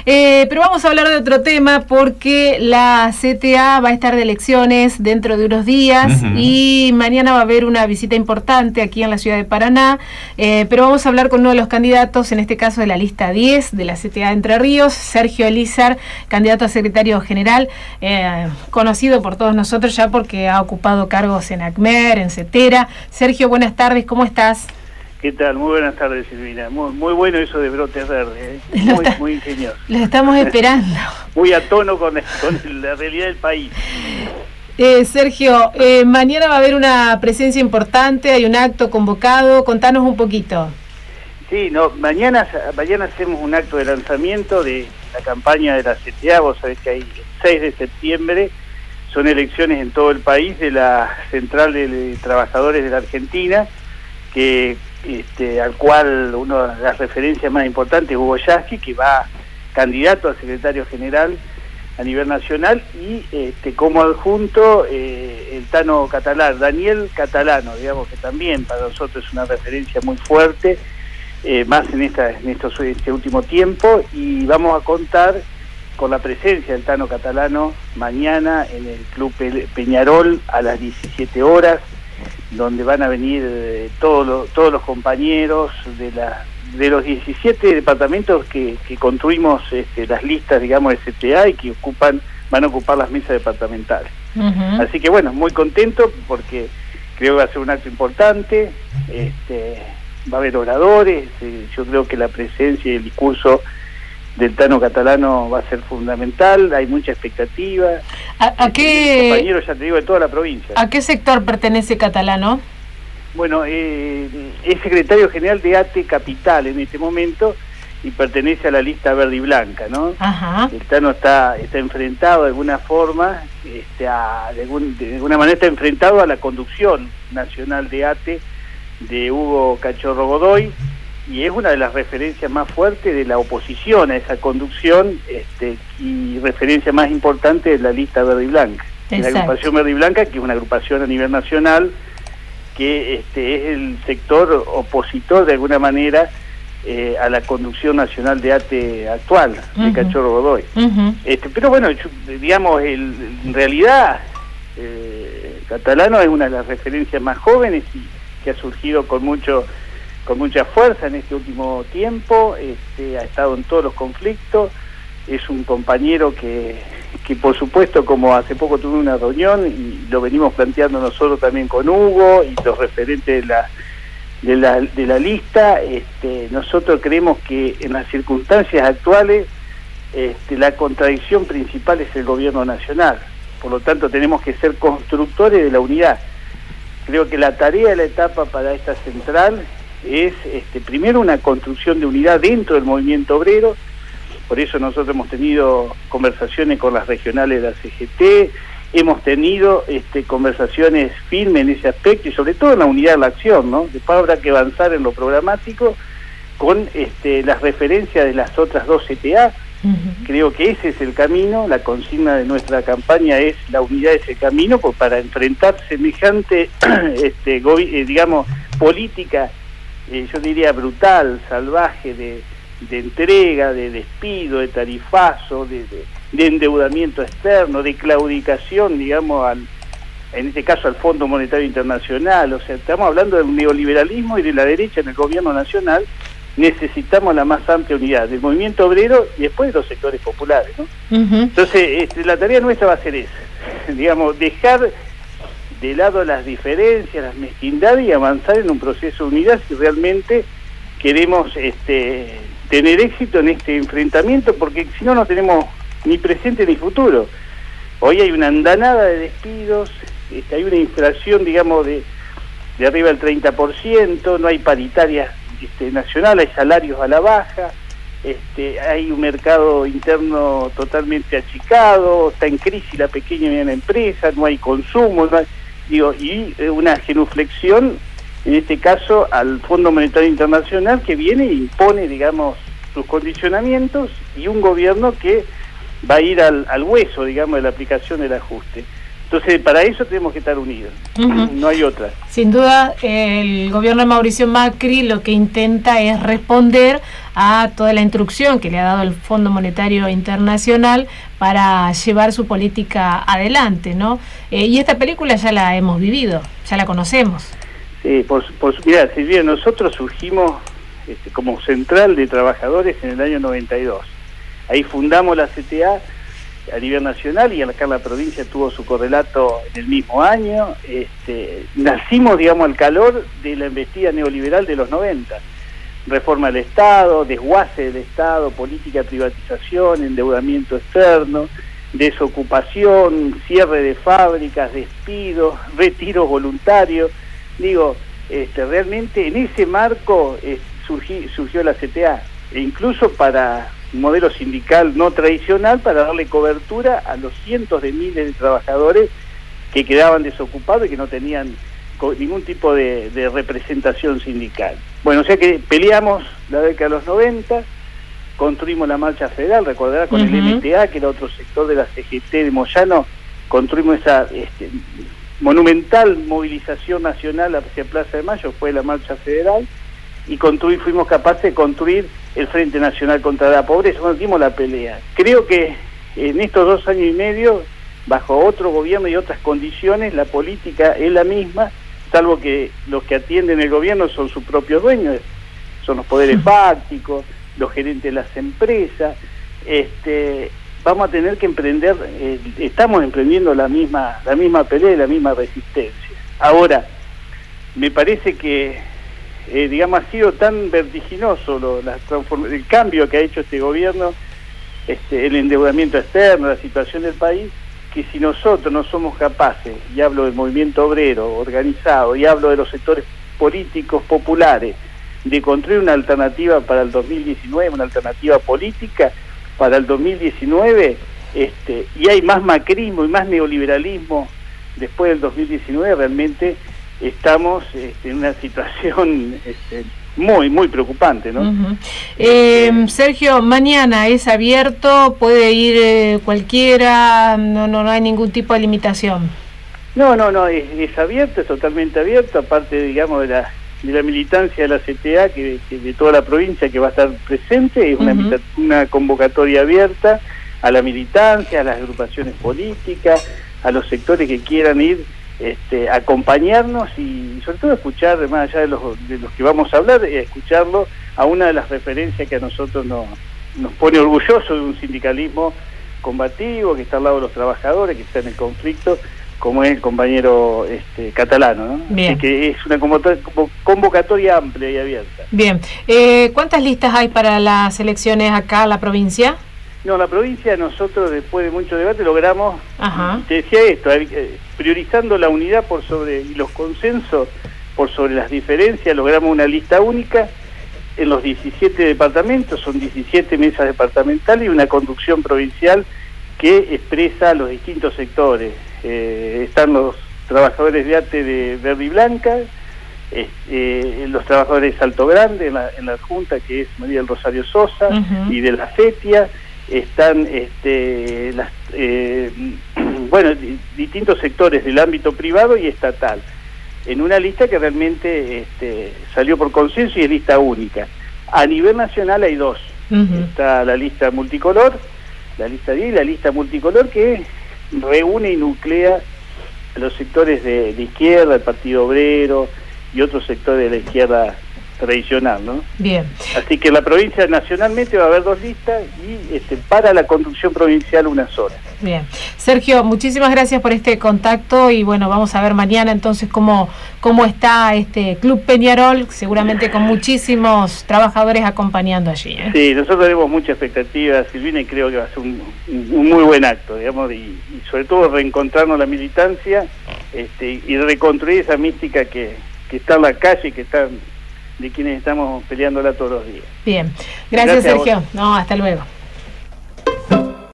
Pero vamos a hablar de otro tema porque la CTA va a estar de elecciones dentro de unos días y mañana va a haber una visita importante aquí en la ciudad de Paraná, pero vamos a hablar con uno de los candidatos, en este caso de la lista 10 de la CTA de Entre Ríos, Sergio Elizar, candidato a secretario general, conocido por todos nosotros ya porque ha ocupado cargos en ACMER, en CETERA. Sergio, buenas tardes, ¿cómo estás? ¿Qué tal? Muy buenas tardes, Silvina. Muy bueno eso de brotes verdes, muy ingenioso. Los estamos esperando. Muy a tono con la realidad del país. Sergio, mañana va a haber una presencia importante, hay un acto convocado, contanos un poquito. Sí, mañana hacemos un acto de lanzamiento de la campaña de la CTA. Vos sabés que hay el 6 de septiembre, son elecciones en todo el país de la Central de Trabajadores de la Argentina, que al cual una de las referencias más importantes es Hugo Yasky, que va candidato a secretario general a nivel nacional, y como adjunto el Tano Catalán, Daniel Catalano, digamos, que también para nosotros es una referencia muy fuerte, más en este último tiempo, y vamos a contar con la presencia del Tano Catalano mañana en el Club Peñarol a las 17 horas, donde van a venir todos los compañeros de los 17 departamentos que construimos las listas, digamos, de CTA, y que van a ocupar las mesas departamentales. Así que bueno, muy contento porque creo que va a ser un acto importante, va a haber oradores, yo creo que la presencia y el discurso del Tano Catalano va a ser fundamental, hay mucha expectativa. ¿A qué compañeros, ya te digo, de toda la provincia? ¿A qué sector pertenece Catalano? Bueno, es secretario general de ATE Capital en este momento y pertenece a la lista verde y blanca, ¿no? Ajá. El Tano está enfrentado de alguna forma, de alguna manera está enfrentado a la conducción nacional de ATE de Hugo Cachorro Godoy, y es una de las referencias más fuertes de la oposición a esa conducción, y referencia más importante de la lista verde y blanca. La agrupación verde y blanca, que es una agrupación a nivel nacional, que es el sector opositor de alguna manera a la conducción nacional de ATE actual, de Cachorro Godoy. Pero bueno, digamos, en realidad Catalano es una de las referencias más jóvenes y que ha surgido con mucha fuerza en este último tiempo, ha estado en todos los conflictos, es un compañero que por supuesto, como hace poco tuve una reunión y lo venimos planteando nosotros también con Hugo y los referentes de la lista, nosotros creemos que en las circunstancias actuales la contradicción principal es el gobierno nacional, por lo tanto tenemos que ser constructores de la unidad. Creo que la tarea de la etapa para esta central es primero una construcción de unidad dentro del movimiento obrero. Por eso nosotros hemos tenido conversaciones con las regionales de la CGT, hemos tenido conversaciones firmes en ese aspecto y sobre todo en la unidad de la acción, ¿no? Después habrá que avanzar en lo programático con las referencias de las otras dos CTA. Creo que ese es el camino, la consigna de nuestra campaña es la unidad de ese camino, pues para enfrentar semejante digamos, política, yo diría brutal, salvaje, de entrega, de despido, de tarifazo, de endeudamiento externo, de claudicación, digamos, en este caso al Fondo Monetario Internacional. O sea, estamos hablando del neoliberalismo y de la derecha en el gobierno nacional. Necesitamos la más amplia unidad del movimiento obrero y después de los sectores populares, ¿no? Entonces, la tarea nuestra va a ser esa, digamos, dejar de lado las diferencias, las mezquindades y avanzar en un proceso de unidad si realmente queremos tener éxito en este enfrentamiento, porque si no, no tenemos ni presente ni futuro. Hoy hay una andanada de despidos, hay una inflación, digamos, de arriba del 30%, no hay paritarias nacional, hay salarios a la baja, hay un mercado interno totalmente achicado, está en crisis la pequeña y mediana empresa, no hay consumo, y una genuflexión, en este caso, al Fondo Monetario Internacional, que viene e impone, digamos, sus condicionamientos, y un gobierno que va a ir al hueso, digamos, de la aplicación del ajuste. Entonces, para eso tenemos que estar unidos, no hay otra. Sin duda, el gobierno de Mauricio Macri lo que intenta es responder a toda la instrucción que le ha dado el Fondo Monetario Internacional para llevar su política adelante, ¿no? Y esta película ya la hemos vivido, ya la conocemos. Sí, mira, Silvia, nosotros surgimos como Central de Trabajadores en el año 92. Ahí fundamos la CTA a nivel nacional y acá en la provincia tuvo su correlato en el mismo año. Nacimos, digamos, al calor de la embestida neoliberal de los 90. Reforma del Estado, desguace del Estado, política de privatización, endeudamiento externo, desocupación, cierre de fábricas, despidos, retiros voluntarios. Digo, realmente en ese marco surgió la CTA, e incluso para un modelo sindical no tradicional, para darle cobertura a los cientos de miles de trabajadores que quedaban desocupados y que no tenían ningún tipo de representación sindical. Bueno, o sea que peleamos la década de los 90, construimos la marcha federal, recordará, con el MTA, que era otro sector de la CGT de Moyano, construimos esa monumental movilización nacional hacia Plaza de Mayo, fue la marcha federal, y fuimos capaces de construir el Frente Nacional contra la Pobreza. Bueno, dimos la pelea. Creo que en estos 2 años y medio, bajo otro gobierno y otras condiciones, la política es la misma, salvo que los que atienden el gobierno son sus propios dueños, son los poderes fácticos, los gerentes de las empresas. Vamos a tener que emprender, estamos emprendiendo la misma pelea y la misma resistencia. Ahora, me parece que digamos, ha sido tan vertiginoso el cambio que ha hecho este gobierno, el endeudamiento externo, la situación del país, que si nosotros no somos capaces, y hablo del movimiento obrero organizado, y hablo de los sectores políticos populares, de construir una alternativa para el 2019, una alternativa política para el 2019, y hay más macrismo y más neoliberalismo después del 2019, realmente estamos en una situación muy, muy preocupante, ¿no? Sergio, mañana es abierto, puede ir cualquiera, no hay ningún tipo de limitación. No, es abierto, es totalmente abierto, aparte, digamos, de la militancia de la CTA, que de toda la provincia que va a estar presente, es una convocatoria abierta a la militancia, a las agrupaciones políticas, a los sectores que quieran ir, acompañarnos y sobre todo escuchar, más allá de los que vamos a hablar, escucharlo a una de las referencias que a nosotros nos pone orgullosos de un sindicalismo combativo, que está al lado de los trabajadores, que está en el conflicto, como es el compañero catalano, ¿no? Bien. Así que es una convocatoria amplia y abierta. Bien. ¿Cuántas listas hay para las elecciones acá en la provincia? No, la provincia nosotros, después de mucho debate, logramos, te decía esto, priorizando la unidad y los consensos por sobre las diferencias, logramos una lista única en los 17 departamentos, son 17 mesas departamentales y una conducción provincial que expresa los distintos sectores. Están los trabajadores de ATE de Verde y Blanca, los trabajadores de Salto Grande en la Junta, que es María del Rosario Sosa, y de la CETIA, están distintos sectores del ámbito privado y estatal, en una lista que realmente salió por consenso y es lista única. A nivel nacional hay 2, está la lista multicolor, la lista 10 y la lista multicolor, que reúne y nuclea a los sectores de izquierda, el Partido Obrero y otros sectores de la izquierda tradicional, ¿no? Bien. Así que en la provincia nacionalmente va a haber 2 listas y para la conducción provincial una sola. Bien. Sergio, muchísimas gracias por este contacto y bueno, vamos a ver mañana entonces cómo está este Club Peñarol, seguramente con muchísimos trabajadores acompañando allí, ¿eh? Sí, nosotros tenemos mucha expectativa, Silvina, y creo que va a ser un muy buen acto, digamos, y sobre todo reencontrarnos la militancia y reconstruir esa mística que está en la calle y que está de quienes estamos peleándola todos los días. Bien, gracias Sergio. No, hasta luego.